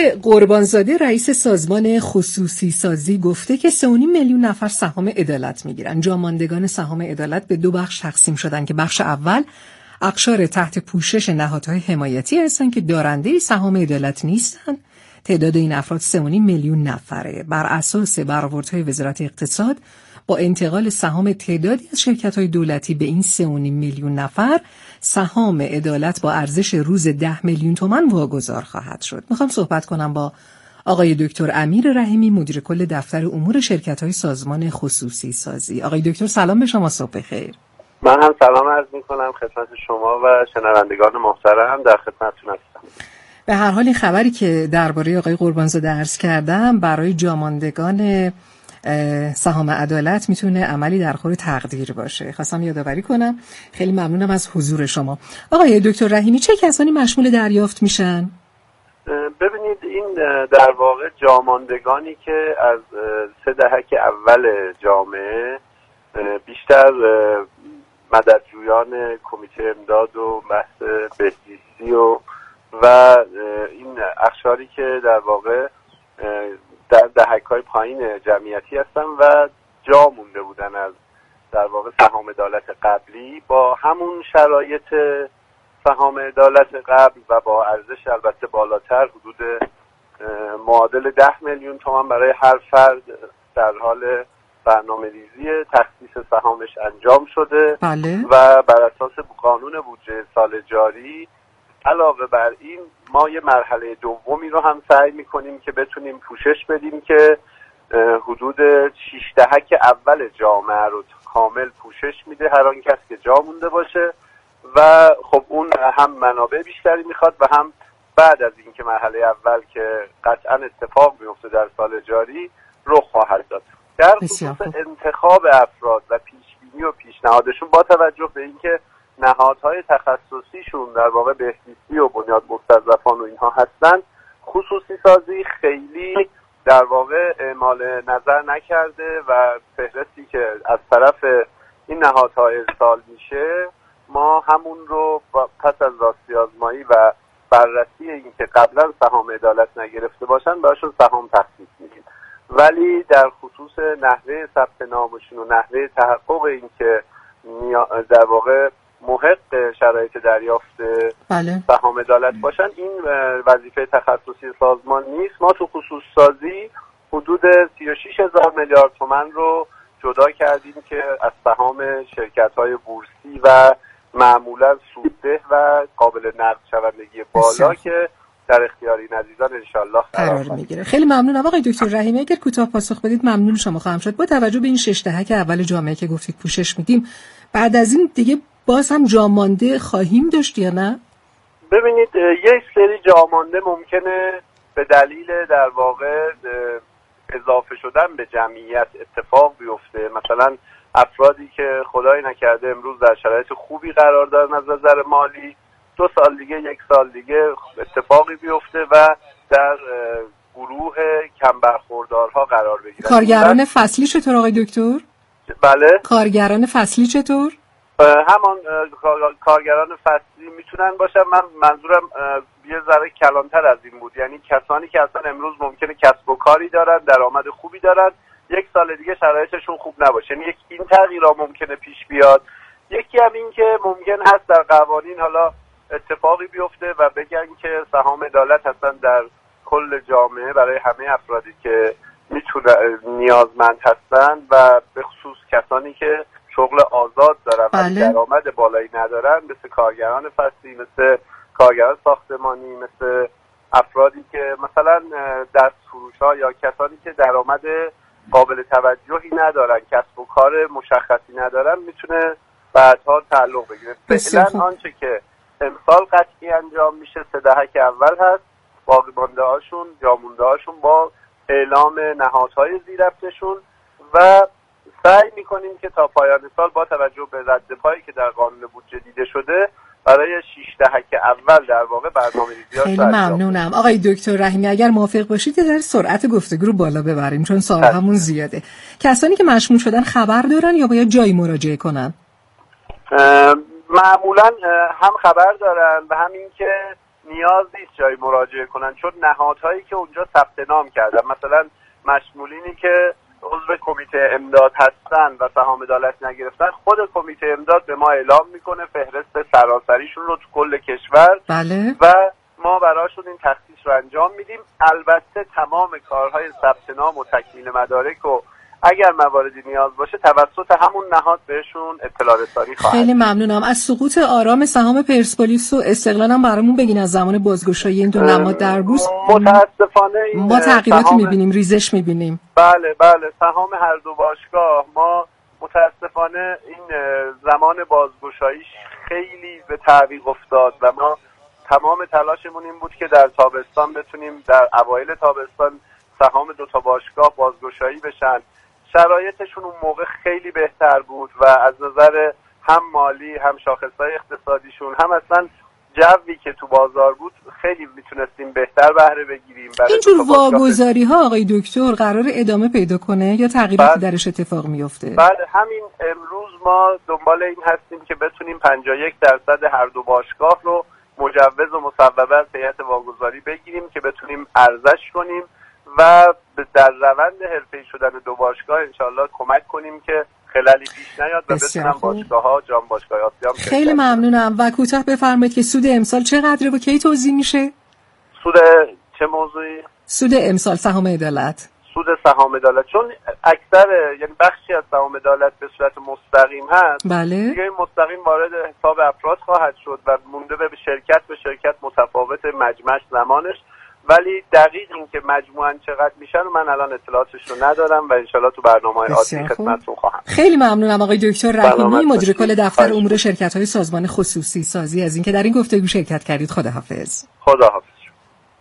قربانزاده رئیس سازمان خصوصی سازی گفته که 3.5 میلیون نفر سهام عدالت میگیرن. جاماندگان سهام عدالت به 2 بخش تقسیم شدن که بخش اول اقشار تحت پوشش نهادهای حمایتی هستند که دارنده سهام عدالت نیستن. تعداد این افراد 3.5 میلیون نفره. بر اساس برآوردهای وزارت اقتصاد با انتقال سهام تعدادی از شرکت‌های دولتی به این 3.5 میلیون نفر، سهام عدالت با ارزش روز 10 میلیون تومان واگذار خواهد شد. میخوام صحبت کنم با آقای دکتر امیر رحیمی، مدیر کل دفتر امور شرکت‌های سازمان خصوصی سازی. آقای دکتر سلام به شما، صبح بخیر. من هم سلام عرض می‌کنم خدمت شما و شنوندگان محترم، در خدمتتون هستم. به هر حال این خبری که درباره آقای قربانزاده عرض کردم برای جاماندگان سهام عدالت میتونه عملی در خور تقدیر باشه. خواستم یادآوری کنم. خیلی ممنونم از حضور شما. آقای دکتر رحیمی، چه کسانی مشمول دریافت میشن؟ ببینید، این در واقع جاماندگانی که از 3 دهک اول جامعه بیشتر مددجویان کمیته امداد و بحث بهزیستی و این اقشاری که در واقع در دهک‌های پایین جمعیتی هستن و جا مونده بودن از در واقع سهام عدالت قبلی، با همون شرایط سهام عدالت قبل و با ارزش البته بالاتر، حدود معادل 10 میلیون تومان برای هر فرد در حال برنامه‌ریزی تخصیص سهامش انجام شده. بله. و بر اساس قانون بودجه سال جاری علاوه بر این ما یه مرحله دومی رو هم سعی میکنیم که بتونیم پوشش بدیم که حدود 6 دهک اول جامعه رو کامل پوشش میده هر آن کس که جا مونده باشه، و خب اون هم منابع بیشتری میخواد و هم بعد از این که مرحله اول که قطعا اتفاق میفته در سال جاری رخ خواهد داد. در خصوص انتخاب افراد و پیشبینی و پیشنهادشون با توجه به اینکه نهادهای تخصصیشون در واقع بهزیستی و بنیاد مستضعفان و اینها هستن، خصوصی سازی خیلی در واقع اعمال نظر نکرده و فهرستی که از طرف این نهادها ارسال میشه ما همون رو پس از راستی آزمایی و بررسی این که قبلا سهام عدالت نگرفته باشن براشون سهام تخصیص میدیم. ولی در خصوص نحوه ثبت نامشون و نحوه تحقق این که در واقع محق شرایط دریافت سهام عدالت باشن، این وظیفه تخصصی سازمان نیست. ما تو خصوص سازی حدود 36,000 میلیارد تومان رو جدا کردیم که از سهام شرکت‌های بورسی و معمولا سودده و قابل نقد شوندگی بالا که در اختیار این عزیزان انشالله قرار میگیره. خیلی ممنونم آقای دکتر رحیمی. اگر کوتاه پاسخ بدید ممنون شما خواهم شد. با توجه به این 6 دهک اول جامعه که گفتید پوشش میدیم، بعد از این دیگه باز هم جامانده خواهیم داشت یا نه؟ ببینید، یک سری جامانده ممکنه به دلیل در واقع اضافه شدن به جمعیت اتفاق بیفته. مثلا افرادی که خدای نکرده امروز در شرایط خوبی قرار دارن از نظر مالی، 2 سال دیگه 1 سال دیگه اتفاقی بیفته و در گروه کم برخوردارها قرار بگیرن. کارگران فصلی چطور آقای دکتر؟ بله، کارگران فصلی چطور؟ همان کارگران فصلی میتونن باشن. من منظورم یه ذره کلانتر از این بود، یعنی کسانی که اصلا امروز ممکنه کسب و کاری دارن، درآمد خوبی دارن، 1 سال دیگه شرایطشون خوب نباشه. یعنی این تغییرها ممکنه پیش بیاد. یکی هم این که ممکن هست در قوانین حالا اتفاقی بیفته و بگن که سهام عدالت اصلا در کل جامعه برای همه افرادی که میتونه نیازمند هستن و به خصوص کسانی که شغل آزاد دارن و درآمد بالایی ندارن، مثل کارگران فصلی، مثل کارگران ساختمانی، مثل افرادی که مثلا دستفروش‌ها یا کسانی که درآمد قابل توجهی ندارن، کسب و کار مشخصی ندارن، میتونه بعدها تعلق بگیره. فعلا آنچه که امسال قطعی انجام میشه 3 دهک اول هست. باقی مانده هاشون، جامونده هاشون با اعلام نهادهای زیرربطشون و سعی میکنیم که تا پایان سال با توجه به ردپایی که در قانون بودجه دیده شده برای 6 دهک اول در واقع برنامه‌ریزی‌ها. خیلی ممنونم آقای دکتر رحیمی. اگر موافق باشید در سرعت گفتگو رو بالا ببریم چون سالهامون زیاده. کسانی که مشمول شدن خبر دارن یا باید جایی مراجعه کنن؟ معمولا هم خبر دارن و همین که نیاز نیست جایی مراجعه کنن، چون نهادهایی که اونجا ثبت نام کردن، مثلا مشمولینی که عضو کمیته امداد هستن و سهام عدالت نگرفتن، خود کمیته امداد به ما اعلام میکنه فهرست سراسریشون رو تو کل کشور. بله. و ما براشون این تخصیص رو انجام میدیم. البته تمام کارهای ثبت نام و تکمیل مدارک و اگر مواردی نیاز باشه توسط همون نهاد بهشون اطلاع رسانی خواهد. خیلی ممنونم. از سقوط آرام سهام پرسپولیس و استقلال هم برامون بگین از زمان بازگشایی این دو نماد در بورس. متاسفانه ما تغییراتی میبینیم، ریزش میبینیم. بله سهام هر دو باشگاه ما متاسفانه این زمان بازگشاییش خیلی به تعویق افتاد و ما تمام تلاشمون این بود که در تابستان بتونیم، در اوایل تابستان سهام دو تا باشگاه بازگشایی بشن. شرایطشون اون موقع خیلی بهتر بود و از نظر هم مالی هم شاخصهای اقتصادیشون هم اصلا جوی که تو بازار بود خیلی میتونستیم بهتر بهره بگیریم. اینجور واگذاری ها آقای دکتر قرار ادامه پیدا کنه یا تغییراتی درش اتفاق میفته؟ بله همین امروز ما دنبال این هستیم که بتونیم 51% هر دو باشگاه رو مجوز و مصوبه از هیئت واگذاری بگیریم که بتونیم ارزش کنیم و در روند حرفه‌ای شدن دو باشگاه انشالله کمک کنیم که خلالی پیش نیاد و بتونن باشگاه‌ها جام باشگاه آسیا. خیلی ممنونم. و کوتاه بفرمایید که سود امسال چقدره و کی توزیع میشه؟ سود چه موضوعی؟ سود امسال سهام عدالت. سود سهام عدالت چون اکثر یعنی بخشی از سهام عدالت به صورت مستقیم هست، بله. دیگه این مستقیم وارد حساب افراد خواهد شد و مونده به شرکت متفاوت مجموعش زمانش، ولی دقیق این که مجموعاً چقدر میشن من الان اطلاعاتش رو ندارم و انشالله تو برنامه‌های آتی خدمتتون خواهم. خیلی ممنونم آقای دکتر رحیمی، مدیر کل دفتر امور شرکت‌های سازمان خصوصی سازی از اینکه در این گفتگو شرکت کردید. خداحافظ. خداحافظ.